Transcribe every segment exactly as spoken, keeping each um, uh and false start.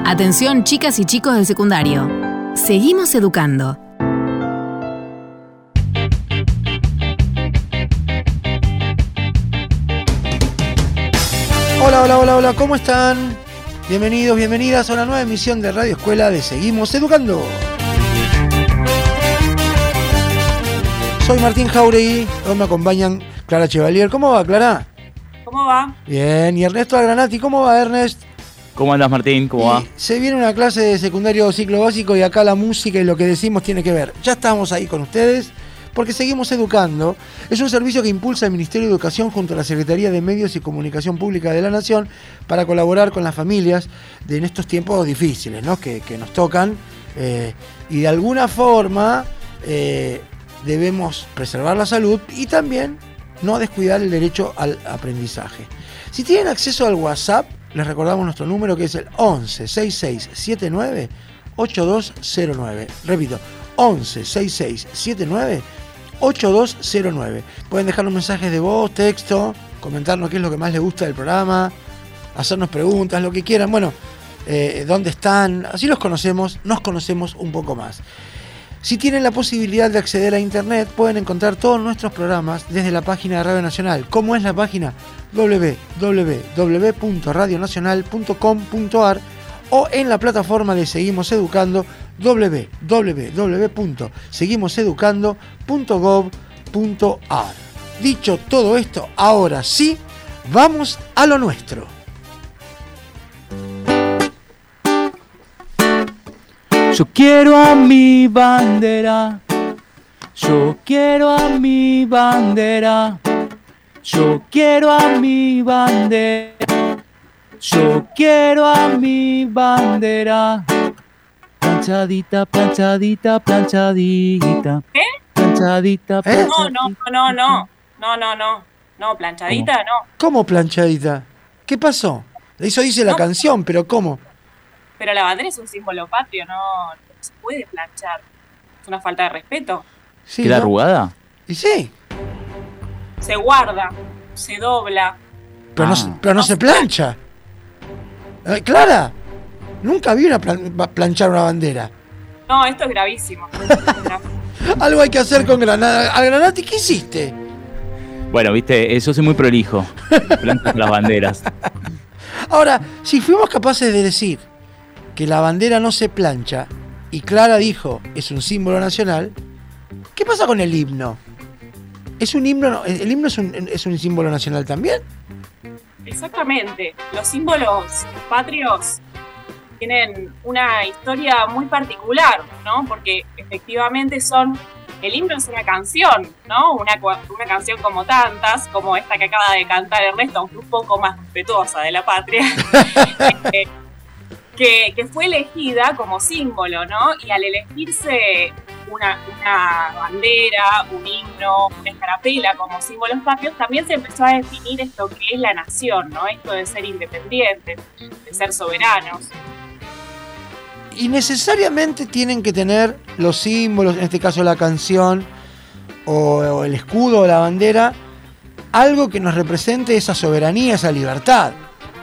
Atención, chicas y chicos del secundario. Seguimos educando. Hola, hola, hola, hola, ¿cómo están? Bienvenidos, bienvenidas a una nueva emisión de Radio Escuela de Seguimos Educando. Soy Martín Jauregui, hoy me acompañan Clara Chevalier. ¿Cómo va, Clara? ¿Cómo va? Bien, y Ernesto Algranati, ¿cómo va, Ernest? ¿Cómo andas, Martín? ¿Cómo y va? Se viene una clase de secundario ciclo básico y acá la música y lo que decimos tiene que ver. Ya estamos ahí con ustedes porque Seguimos Educando. Es un servicio que impulsa el Ministerio de Educación junto a la Secretaría de Medios y Comunicación Pública de la Nación para colaborar con las familias de, en estos tiempos difíciles, ¿no? que, que nos tocan. Eh, y de alguna forma eh, debemos preservar la salud y también no descuidar el derecho al aprendizaje. Si tienen acceso al WhatsApp, les recordamos nuestro número que es el once sesenta y seis setenta y nueve ochenta y dos cero nueve. Repito, once sesenta y seis setenta y nueve ochenta y dos cero nueve. Pueden dejarnos mensajes de voz, texto, comentarnos qué es lo que más les gusta del programa, hacernos preguntas, lo que quieran. Bueno, eh, dónde están, así los conocemos, nos conocemos un poco más. Si tienen la posibilidad de acceder a internet, pueden encontrar todos nuestros programas desde la página de Radio Nacional. ¿Cómo es la página? doble u doble u doble u punto radio nacional punto com punto a r o en la plataforma de Seguimos Educando, doble u doble u doble u punto seguimos educando punto gov punto a r. Dicho todo esto, ahora sí, vamos a lo nuestro. Yo quiero a mi bandera, yo quiero a mi bandera, yo quiero a mi bandera, yo quiero a mi bandera. Planchadita, planchadita, planchadita. ¿Qué? Planchadita, planchadita. No, no, no, no, no, no, no, no, planchadita ¿Cómo? no. ¿Cómo planchadita? ¿Qué pasó? Eso dice la No. canción, pero ¿cómo? Pero la bandera es un símbolo patrio, no, no se puede planchar. Es una falta de respeto. Sí, ¿Queda ¿no? arrugada? Y sí, Se guarda, se dobla. pero, no, Ah. se- pero no se plancha. Eh, Clara, nunca vi una plan- planchar una bandera. No, esto es gravísimo. Algo hay que hacer con Granada. Al Granati, ¿qué hiciste? Bueno, viste, yo soy muy prolijo. Plancho las banderas. Ahora, si fuimos capaces de decir que la bandera no se plancha y Clara dijo es un símbolo nacional, ¿qué pasa con el himno? ¿Es un himno? ¿El himno es un, es un símbolo nacional también? Exactamente. Los símbolos patrios tienen una historia muy particular, ¿no? Porque efectivamente son... El himno es una canción, ¿no? Una, una canción como tantas, como esta que acaba de cantar Ernesto, aunque un poco más respetuosa de la patria, eh, que, que fue elegida como símbolo, ¿no? Y al elegirse una, una bandera, un himno, una escarapela como símbolos patrios, también se empezó a definir esto que es la nación, ¿no? Esto de ser independientes, de ser soberanos. Y necesariamente tienen que tener los símbolos, en este caso la canción o, o el escudo o la bandera, algo que nos represente esa soberanía, esa libertad.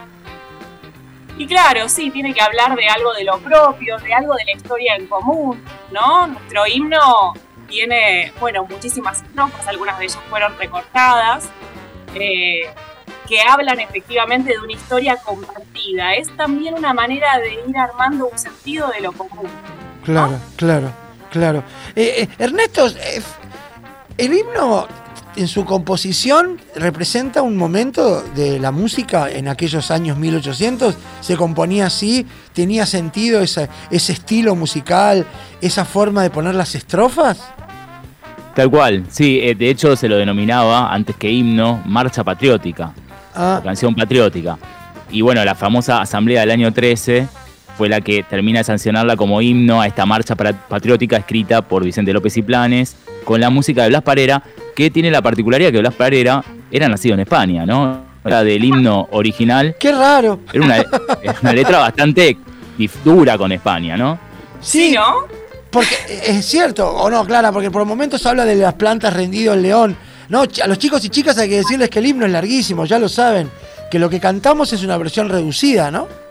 Y claro, sí, tiene que hablar de algo de lo propio, de algo de la historia en común, ¿no? Nuestro himno tiene, bueno, muchísimas estrofas, algunas de ellas fueron recortadas, eh, que hablan efectivamente de una historia compartida. Es también una manera de ir armando un sentido de lo común, ¿no? Claro, claro, claro. Eh, eh, Ernesto, eh, el himno en su composición representa un momento de la música en aquellos años mil ochocientos. Se componía así, tenía sentido esa, ese estilo musical, esa forma de poner las estrofas. Tal cual, sí, eh, de hecho se lo denominaba, antes que himno, marcha patriótica, Ah, la canción patriótica. Y bueno, la famosa asamblea del año trece fue la que termina de sancionarla como himno a esta marcha patriótica escrita por Vicente López y Planes, con la música de Blas Parera, que tiene la particularidad que Blas Parera era nacido en España, ¿no? Era del himno original, qué raro. era una, era una letra bastante dif- dura con España, ¿no? Sí, ¿no? Porque es cierto, o no, Clara, porque por momentos habla de las plantas rendido en León. No, a los chicos y chicas hay que decirles que el himno es larguísimo, ya lo saben. Que lo que cantamos es una versión reducida, ¿no?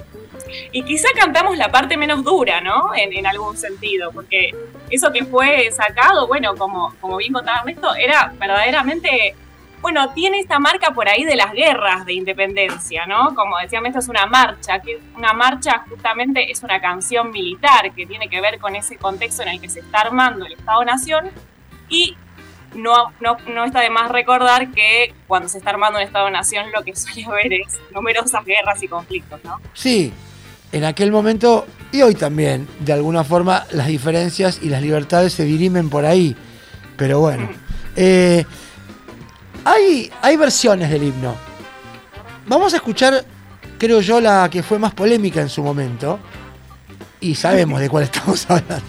Y quizá cantamos la parte menos dura, ¿no? En, en algún sentido, porque eso que fue sacado, bueno, como, como bien contaba Ernesto, era verdaderamente, bueno, tiene esta marca por ahí de las guerras de independencia, ¿no? Como decía Ernesto, es una marcha, que una marcha justamente es una canción militar que tiene que ver con ese contexto en el que se está armando el Estado-Nación, y no, no, no está de más recordar que cuando se está armando un Estado-Nación lo que suele haber es numerosas guerras y conflictos, ¿no? Sí, en aquel momento y hoy también, de alguna forma, las diferencias y las libertades se dirimen por ahí. Pero bueno, mm. eh, hay, hay versiones del himno. Vamos a escuchar, creo yo, la que fue más polémica en su momento. Y sabemos de cuál estamos hablando.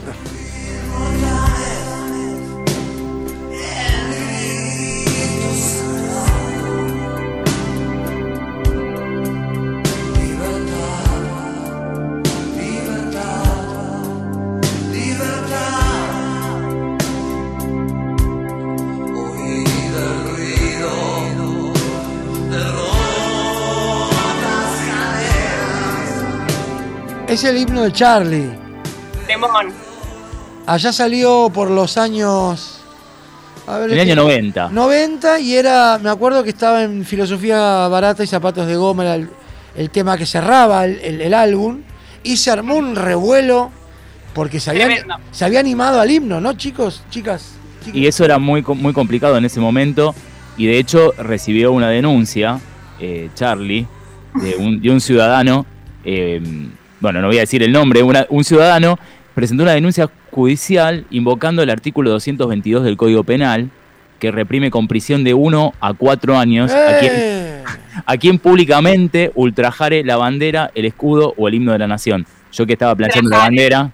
Es el himno de Charlie. Temón. Allá salió por los años... A ver, el este, año noventa. noventa y era... Me acuerdo que estaba en Filosofía Barata y Zapatos de Goma, era el, el tema que cerraba el, el, el álbum. Y se armó un revuelo porque se había, se había animado al himno, ¿no, chicos? Chicas. chicas. Y eso era muy, muy complicado en ese momento. Y de hecho recibió una denuncia, eh, Charlie, de un, de un ciudadano... Eh, bueno, no voy a decir el nombre, una, un ciudadano presentó una denuncia judicial invocando el artículo doscientos veintidós del Código Penal, que reprime con prisión de uno a cuatro años ¡Eh! a, quien, a quien públicamente ultrajare la bandera, el escudo o el himno de la nación. Yo que estaba planchando la bandera,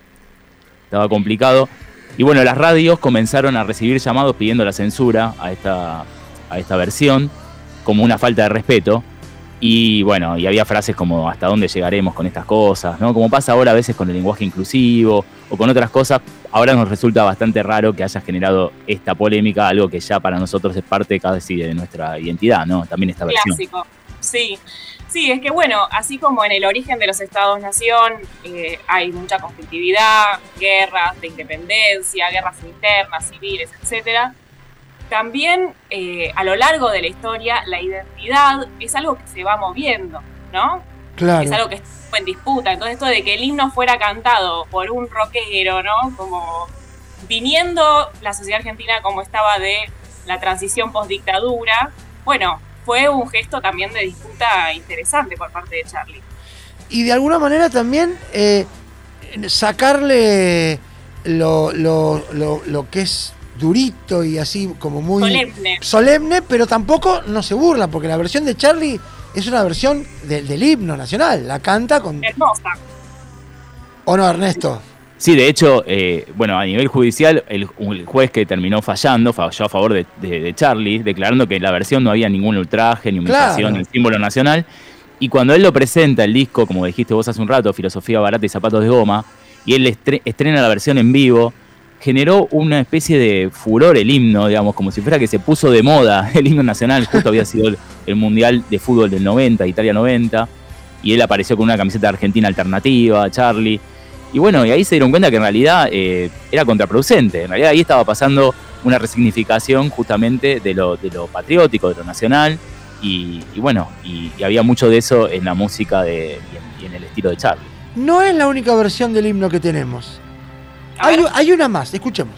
estaba complicado. Y bueno, las radios comenzaron a recibir llamados pidiendo la censura a esta, a esta versión, como una falta de respeto. Y bueno, y había frases como hasta dónde llegaremos con estas cosas, ¿no? Como pasa ahora a veces con el lenguaje inclusivo o con otras cosas. Ahora nos resulta bastante raro que haya generado esta polémica, algo que ya para nosotros es parte casi de nuestra identidad, ¿no? También esta versión. Clásico, sí. Sí, es que bueno, así como en el origen de los Estados-Nación eh, hay mucha conflictividad, guerras de independencia, guerras internas, civiles, etcétera. También eh, a lo largo de la historia la identidad es algo que se va moviendo, ¿no? Claro. Es algo que está en disputa. Entonces esto de que el himno fuera cantado por un rockero, ¿no? Como viniendo la sociedad argentina como estaba de la transición postdictadura, bueno, fue un gesto también de disputa interesante por parte de Charlie. Y de alguna manera también eh, sacarle lo, lo, lo, lo que es durito y así como muy solemne. solemne, pero tampoco no se burla, porque la versión de Charlie es una versión de, del himno nacional, la canta con... Hermosa. ¿O no, Ernesto? Sí, de hecho, eh, bueno, a nivel judicial, el, el juez que terminó fallando, falló a favor de, de, de Charlie, declarando que en la versión no había ningún ultraje, ni humillación, claro, ni símbolo nacional. Y cuando él lo presenta, el disco, como dijiste vos hace un rato, Filosofía Barata y Zapatos de Goma, y él estre- estrena la versión en vivo, generó una especie de furor el himno, digamos, como si fuera que se puso de moda el himno nacional. Justo había sido el, el Mundial de Fútbol del noventa, Italia noventa, y él apareció con una camiseta argentina alternativa, Charlie. Y bueno, y ahí se dieron cuenta que en realidad eh, era contraproducente. En realidad ahí estaba pasando una resignificación justamente de lo, de lo patriótico, de lo nacional, y, y bueno, y, y había mucho de eso en la música de, y, en, y en el estilo de Charlie. No es la única versión del himno que tenemos. Hay, hay una más, escuchemos.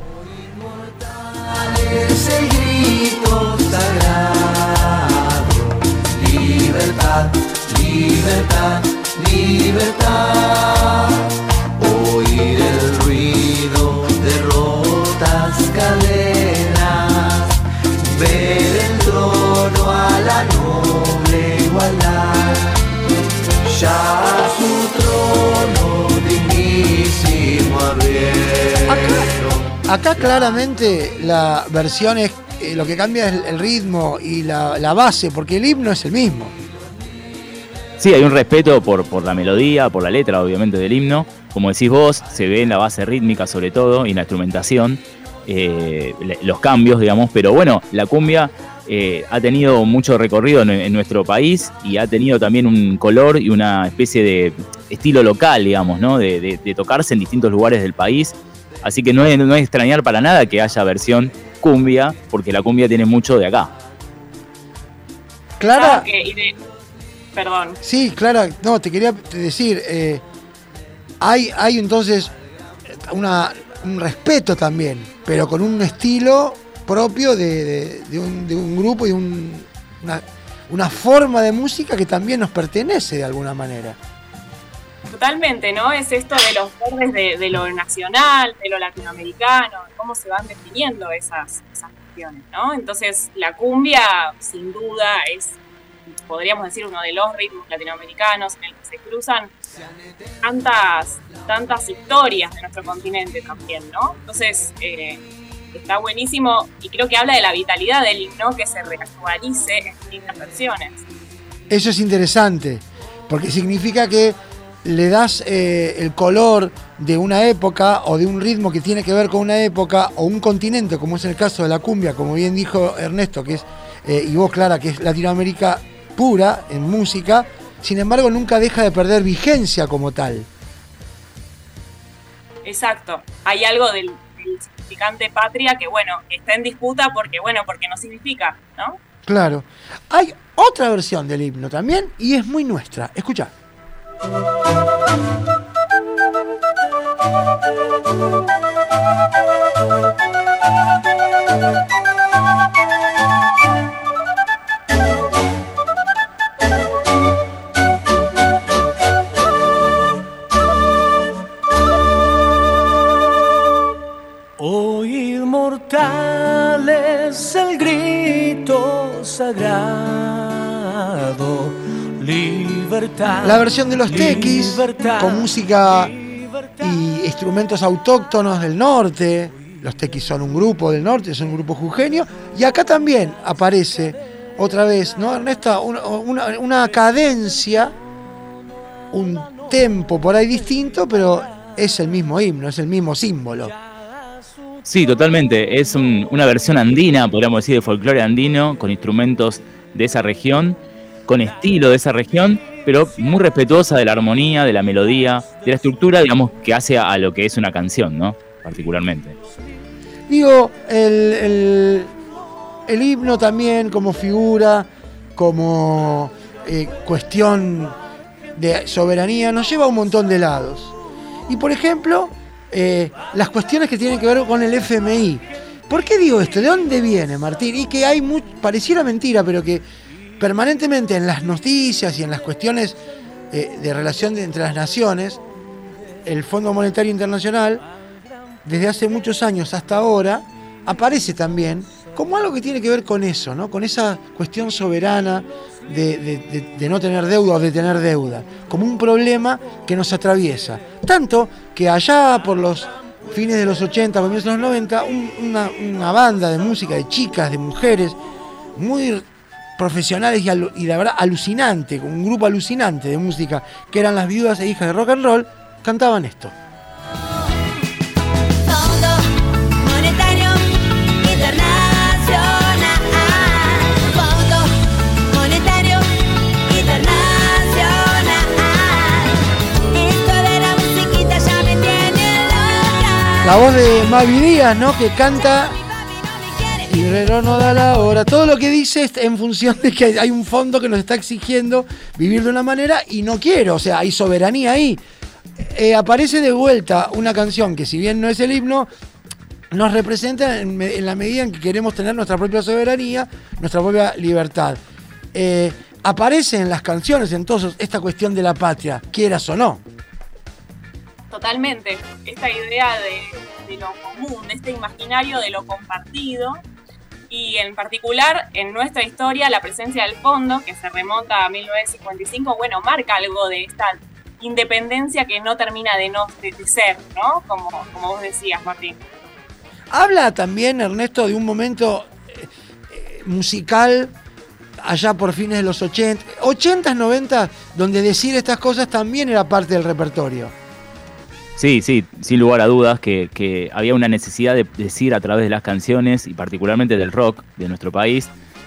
Es el grito sagrado, libertad, libertad, libertad. Oír el ruido de rotas cadenas, ver el trono a la noble igualdad. Ya su trono dignísimo abierto. Acá, acá claramente la versión es, eh, lo que cambia es el ritmo y la, la base, porque el himno es el mismo. Sí, hay un respeto por, por la melodía, por la letra, obviamente, del himno. Como decís vos, se ve en la base rítmica sobre todo y en la instrumentación, eh, los cambios, digamos. Pero bueno, la cumbia eh, ha tenido mucho recorrido en, en nuestro país y ha tenido también un color y una especie de estilo local, digamos, ¿no? De, de, de tocarse en distintos lugares del país. Así que no es, no es extrañar para nada que haya versión cumbia, porque la cumbia tiene mucho de acá. Clara. Que, y de, perdón. Sí, Clara, no, te quería decir, eh, hay, hay entonces una, un respeto también, pero con un estilo propio de, de, de, un, de un grupo y un, una, una forma de música que también nos pertenece de alguna manera. Totalmente, ¿no? Es esto de los bordes de, de lo nacional, de lo latinoamericano, cómo se van definiendo esas, esas cuestiones, ¿no? Entonces, la cumbia, sin duda, es, podríamos decir, uno de los ritmos latinoamericanos en el que se cruzan tantas, tantas historias de nuestro continente también, ¿no? Entonces, eh, está buenísimo y creo que habla de la vitalidad del himno que se reactualice en distintas versiones. Eso es interesante, porque significa que le das eh, el color de una época o de un ritmo que tiene que ver con una época o un continente, como es el caso de la cumbia, como bien dijo Ernesto, que es eh, y vos, Clara, que es Latinoamérica pura en música, sin embargo nunca deja de perder vigencia como tal. Exacto, hay algo del, del significante patria que, bueno, está en disputa porque, bueno, porque no significa, ¿no? Claro. Hay otra versión del himno también y es muy nuestra. Escuchá. Oíd mortales el grito sagrado, libertad. La versión de los tequis, con música y instrumentos autóctonos del norte. Los tequis son un grupo del norte, son un grupo jujeño. Y acá también aparece otra vez, ¿no, Ernesto? Una, una, una cadencia, un tempo por ahí distinto, pero es el mismo himno, es el mismo símbolo. Sí, totalmente. Es un, una versión andina, podríamos decir, de folclore andino, con instrumentos de esa región, con estilo de esa región, pero muy respetuosa de la armonía, de la melodía, de la estructura, digamos, que hace a lo que es una canción, ¿no? Particularmente. Digo, el, el, el himno también como figura, como eh, cuestión de soberanía, nos lleva a un montón de lados. Y por ejemplo, eh, las cuestiones que tienen que ver con el F M I. ¿Por qué digo esto? ¿De dónde viene, Martín? Y que hay muy, pareciera mentira, pero que permanentemente en las noticias y en las cuestiones eh, de relación de, entre las naciones, el Fondo Monetario Internacional, desde hace muchos años hasta ahora, aparece también como algo que tiene que ver con eso, ¿no? Con esa cuestión soberana de, de, de, de no tener deuda o de tener deuda, como un problema que nos atraviesa. Tanto que allá por los fines de los ochenta, comienzos de los noventa, un, una, una banda de música, de chicas, de mujeres, muy profesionales y, alu- y la verdad alucinante, un grupo alucinante de música, que eran las viudas e hijas de rock and roll, cantaban esto. Fondo Monetario Internacional, Fondo Monetario Internacional, esto de la musiquita ya me tiene loca. La voz de Mavi Díaz, ¿no? Que canta y el reloj no da la hora. Todo lo que dice es en función de que hay un fondo que nos está exigiendo vivir de una manera y no quiero, o sea, hay soberanía ahí. Eh, aparece de vuelta una canción que, si bien no es el himno, nos representa en, en la medida en que queremos tener nuestra propia soberanía, nuestra propia libertad. Eh, aparece en las canciones entonces esta cuestión de la patria, quieras o no. Totalmente. Esta idea de, de lo común, de este imaginario de lo compartido. Y en particular, en nuestra historia, la presencia del fondo, que se remonta a mil novecientos cincuenta y cinco, bueno, marca algo de esta independencia que no termina de no de, de ser, ¿no? Como, como vos decías, Martín. Habla también, Ernesto, de un momento eh, eh, musical allá por fines de los ochenta, ochentas, noventas, donde decir estas cosas también era parte del repertorio. Sí, sí, sin lugar a dudas que, que había una necesidad de decir a través de las canciones y particularmente del rock de nuestro país,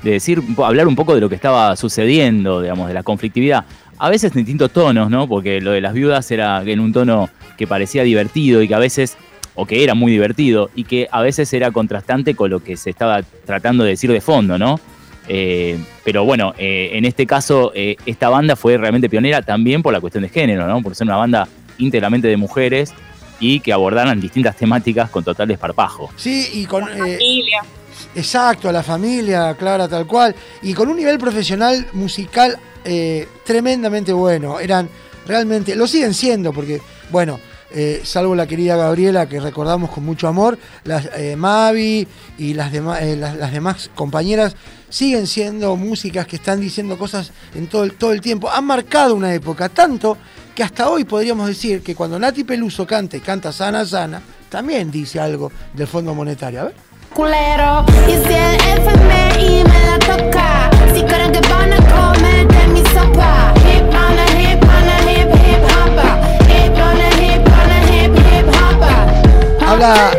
de decir, hablar un poco de lo que estaba sucediendo, digamos, de la conflictividad. A veces en distintos tonos, ¿no? Porque lo de las viudas era en un tono que parecía divertido y que a veces, o que era muy divertido, y que a veces era contrastante con lo que se estaba tratando de decir de fondo, ¿no? Eh, pero bueno, eh, en este caso, eh, esta banda fue realmente pionera también por la cuestión de género, ¿no? Por ser una banda íntegramente de mujeres y que abordaran distintas temáticas con total desparpajo. Sí, y con... La eh, familia. Exacto, a la familia, Clara, tal cual. Y con un nivel profesional musical eh, tremendamente bueno. Eran realmente, lo siguen siendo, porque, bueno, eh, salvo la querida Gabriela, que recordamos con mucho amor, las eh, Mavi y las, dema, eh, las, las demás compañeras siguen siendo músicas que están diciendo cosas en todo el, todo el tiempo. Han marcado una época, tanto que hasta hoy podríamos decir que cuando Nati Peluso canta y canta Sana Sana, también dice algo del Fondo Monetario. A ver. Culero, y si el F M I me la toca, si creen que van a comer de mi sopa. Hip on a hip on a hip hip hoppa, hip on a hip on a hip hip hoppa. Habla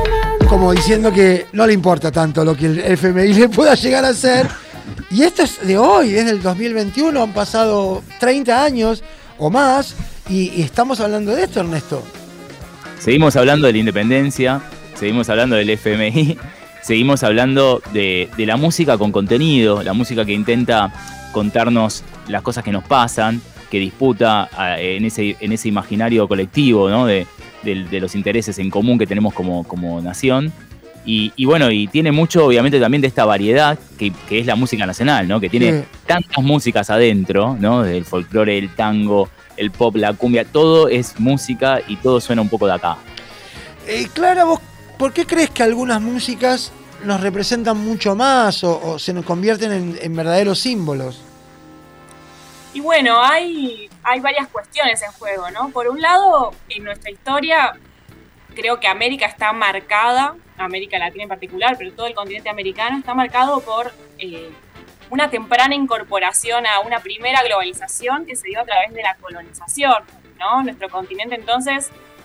como diciendo que no le importa tanto lo que el F M I le pueda llegar a hacer. Y esto es de hoy, es del dos mil veintiuno, han pasado treinta años o más, y, y estamos hablando de esto, Ernesto. Seguimos hablando de la independencia, seguimos hablando del F M I, seguimos hablando de, de la música con contenido, la música que intenta contarnos las cosas que nos pasan, que disputa eh, en, ese, en ese imaginario colectivo, ¿no? de, de, de los intereses en común que tenemos como, como nación. Y, y bueno, y tiene mucho, obviamente, también de esta variedad que, que es la música nacional, ¿no? Que tiene Sí. tantas músicas adentro, ¿no? Del folclore, el tango, el pop, la cumbia, todo es música y todo suena un poco de acá. Eh, Clara, ¿vos por qué crees que algunas músicas nos representan mucho más o, o se nos convierten en, en verdaderos símbolos? Y bueno, hay, hay varias cuestiones en juego, ¿no? Por un lado, en nuestra historia, creo que América está marcada, América Latina en particular, pero todo el continente americano está marcado por eh, una temprana incorporación a una primera globalización que se dio a través de la colonización, ¿no? Nuestro continente entonces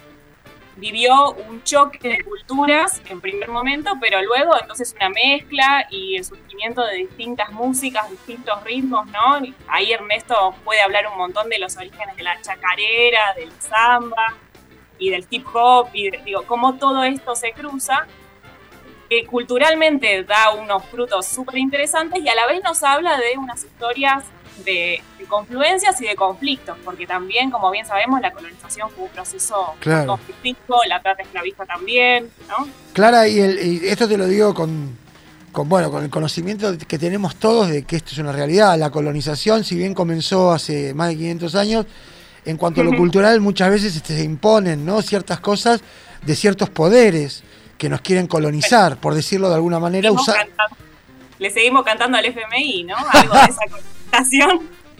vivió un choque de culturas en primer momento, pero luego entonces una mezcla y el surgimiento de distintas músicas, distintos ritmos, ¿no? Ahí Ernesto puede hablar un montón de los orígenes de la chacarera, del samba y del hip hop, y digo, cómo todo esto se cruza, que culturalmente da unos frutos súper interesantes y a la vez nos habla de unas historias de, de confluencias y de conflictos, porque también, como bien sabemos, la colonización fue un proceso Claro. conflictivo, la trata esclavista también, ¿no? Clara, y, el, y esto te lo digo con, con, bueno, con el conocimiento que tenemos todos de que esto es una realidad. La colonización, si bien comenzó hace más de quinientos años, en cuanto a lo cultural, muchas veces se imponen, ¿no? Ciertas cosas de ciertos poderes que nos quieren colonizar, por decirlo de alguna manera. Seguimos Usar... cantando- le seguimos cantando al F M I, ¿no? Algo de esa colonización.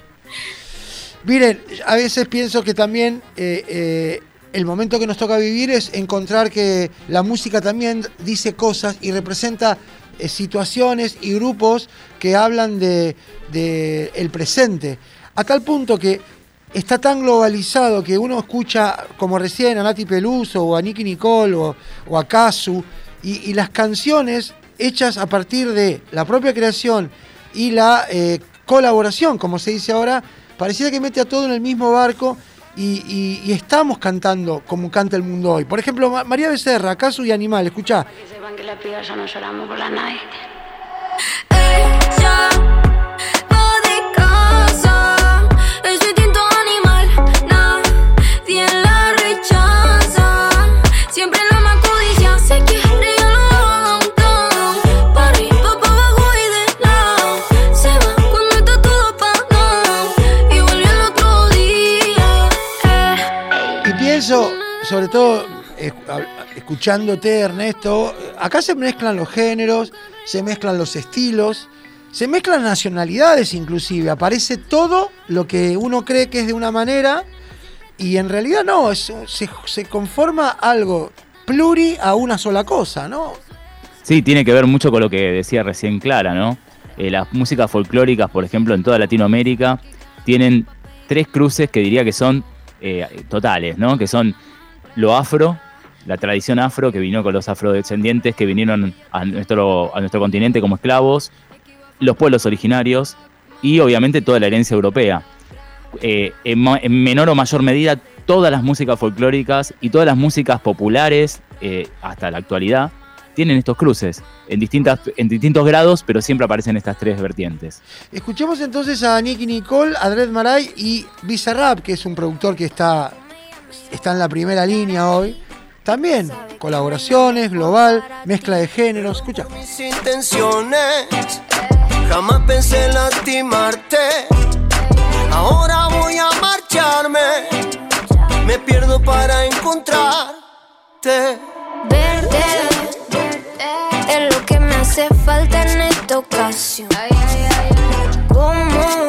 Miren, a veces pienso que también eh, eh, el momento que nos toca vivir es encontrar que la música también dice cosas y representa eh, situaciones y grupos que hablan de, de el presente. A tal punto que está tan globalizado que uno escucha, como recién, a Nati Peluso o a Nicki Nicole o, o a Kazu, y, y las canciones hechas a partir de la propia creación y la eh, colaboración, como se dice ahora, pareciera que mete a todo en el mismo barco y, y, y estamos cantando como canta el mundo hoy. Por ejemplo, Ma- María Becerra, Kazu y Animal, escuchá. Que sepan que las pibas ya no lloramos por la nadie. Ella va de casa, ese tinto animal, nadie la rechaza. Siempre la más codicia, se quiere a downtown. Pa' arriba, pa' abajo y de lado. Se va cuando está todo apagado y vuelve al otro día. Eh. Y pienso, sobre todo, eh, a- escuchándote, Ernesto, acá se mezclan los géneros, se mezclan los estilos, se mezclan nacionalidades inclusive, aparece todo lo que uno cree que es de una manera y en realidad no, es, se, se conforma algo pluri a una sola cosa, ¿no? Sí, tiene que ver mucho con lo que decía recién Clara, ¿no? Eh, las músicas folclóricas, por ejemplo, en toda Latinoamérica, tienen tres cruces que diría que son eh, totales, ¿no? Que son lo afro, la tradición afro que vino con los afrodescendientes que vinieron a nuestro, a nuestro continente como esclavos, los pueblos originarios y obviamente toda la herencia europea. Eh, en, ma- en menor o mayor medida, todas las músicas folclóricas y todas las músicas populares, eh, hasta la actualidad, tienen estos cruces en, distintas, en distintos grados, pero siempre aparecen estas tres vertientes. Escuchemos entonces a Nicky Nicole, a Dred Maray y Bizarrap, que es un productor que está, está en la primera línea hoy. También colaboraciones, global, mezcla de géneros. Escucha. Mis intenciones, jamás pensé lastimarte. Ahora voy a marcharme, me pierdo para encontrarte. Verde es lo que me hace falta en esta ocasión. ¿Cómo?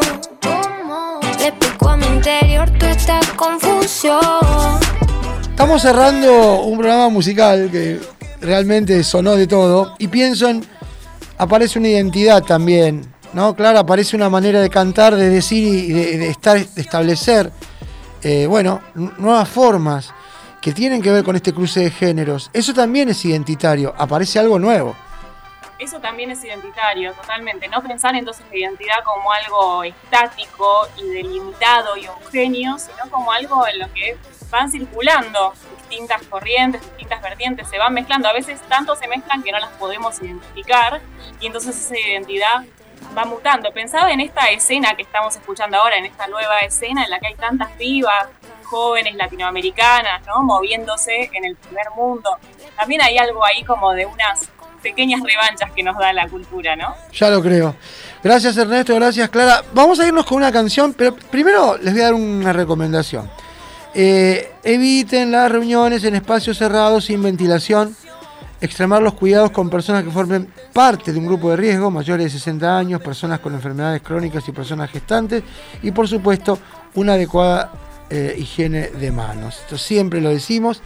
Le explico a mi interior toda esta confusión. Estamos cerrando un programa musical que realmente sonó de todo y pienso en, aparece una identidad también, ¿no? Claro, aparece una manera de cantar, de decir y de, de estar, de establecer, eh, bueno, n- nuevas formas que tienen que ver con este cruce de géneros. Eso también es identitario, aparece algo nuevo. Eso también es identitario, totalmente. No pensar entonces la identidad como algo estático y delimitado y homogéneo, sino como algo en lo que van circulando distintas corrientes, distintas vertientes, se van mezclando. A veces tanto se mezclan que no las podemos identificar y entonces esa identidad va mutando. Pensaba en esta escena que estamos escuchando ahora, en esta nueva escena en la que hay tantas pibas, jóvenes latinoamericanas, ¿no? Moviéndose en el primer mundo. También hay algo ahí como de unas pequeñas revanchas que nos da la cultura, ¿no? Ya lo creo. Gracias Ernesto, gracias Clara. Vamos a irnos con una canción, pero primero les voy a dar una recomendación. Eh, eviten las reuniones en espacios cerrados sin ventilación. Extremar los cuidados con personas que formen parte de un grupo de riesgo, mayores de sesenta años, personas con enfermedades crónicas y personas gestantes. Y por supuesto, una adecuada eh, higiene de manos. Esto siempre lo decimos.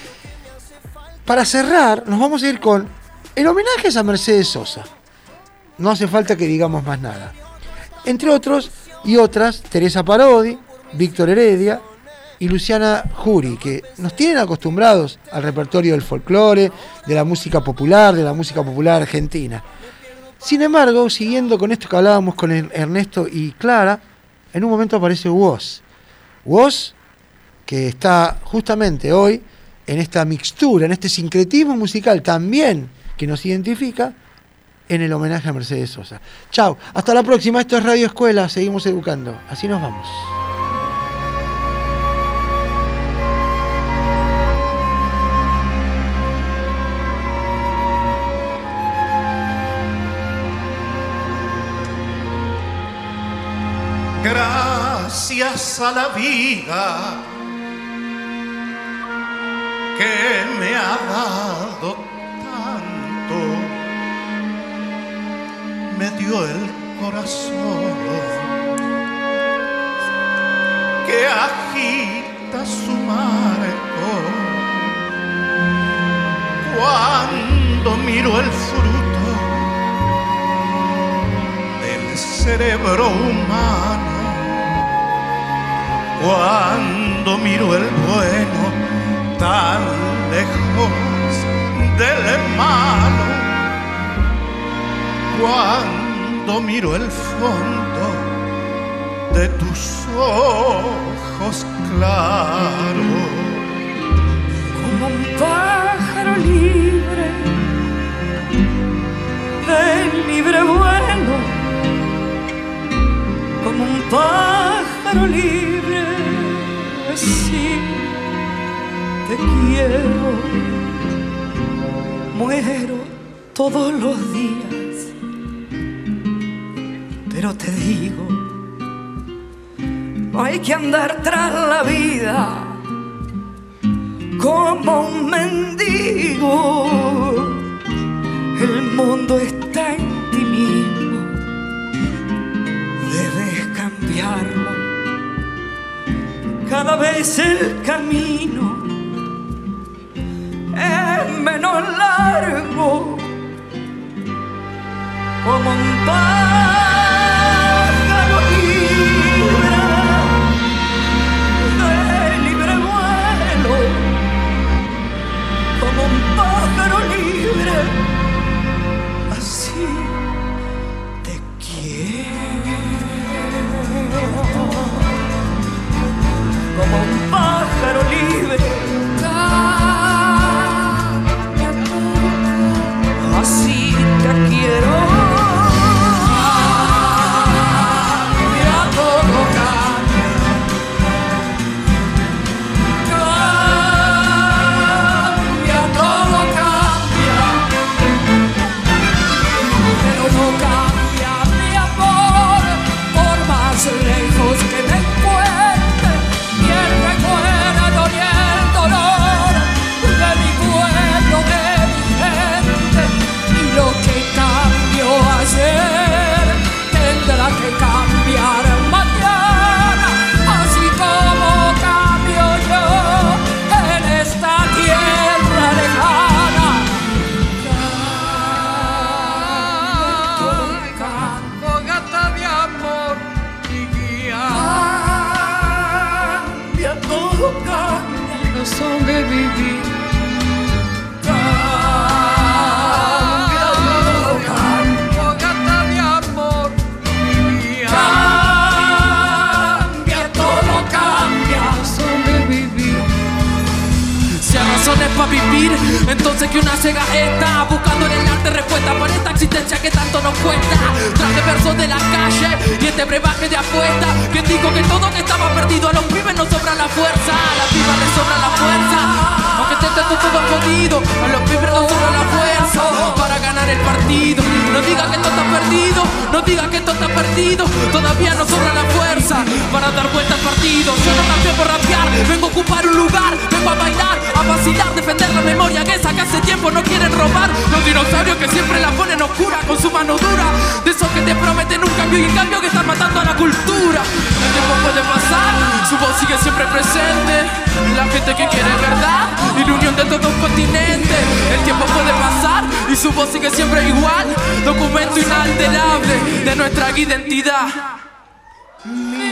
Para cerrar, nos vamos a ir con el homenaje a Mercedes Sosa. No hace falta que digamos más nada. Entre otros y otras, Teresa Parodi, Víctor Heredia y Luciana Jury, que nos tienen acostumbrados al repertorio del folclore, de la música popular, de la música popular argentina. Sin embargo, siguiendo con esto que hablábamos con Ernesto y Clara, en un momento aparece Woz. Woz, que está justamente hoy en esta mixtura, en este sincretismo musical también que nos identifica en el homenaje a Mercedes Sosa. Chao, hasta la próxima. Esto es Radio Escuela, seguimos educando. Así nos vamos. Gracias a la vida que me ha dado tanto, me dio el corazón que agita su marco. Cuando miro el fruto del cerebro humano, cuando miro el bueno tan lejos del malo, cuando miro el fondo de tus ojos claros, como un pájaro libre de libre vuelo, como un pájaro libre, así te quiero. Muero todos los días, pero te digo, no hay que andar tras la vida como un mendigo. El mundo está en ti mismo, debes cambiarlo. Cada vez el camino es menos largo, como un pájaro libre de libre vuelo, como un pájaro libre, así te razón de vivir. Para vivir, entonces que una ciega está buscando en el arte respuesta para esta existencia que tanto nos cuesta. Traje versos de la calle y este brebaje de apuesta que dijo que todo que estaba perdido a los pibes nos sobra la fuerza, a las pibas les sobra la fuerza, aunque esté todo jodido, a los pibes nos sobra la fuerza para ganar el partido. No diga que esto está perdido, no diga que esto está perdido, todavía nos sobra la fuerza para dar vuelta al partido. Yo no nací por rapear, vengo a ocupar un lugar, vengo a bailar, a vacilar, defender la memoria que esa que hace tiempo no quieren robar. Los dinosaurios que siempre la ponen oscura con su mano dura, de esos que te prometen un cambio y en cambio que están matando a la cultura. El tiempo puede pasar, su voz sigue siempre presente, la gente que quiere verdad y la unión de todos los continentes. El tiempo puede pasar y su voz sigue siempre igual, documento inalterable de nuestra identidad.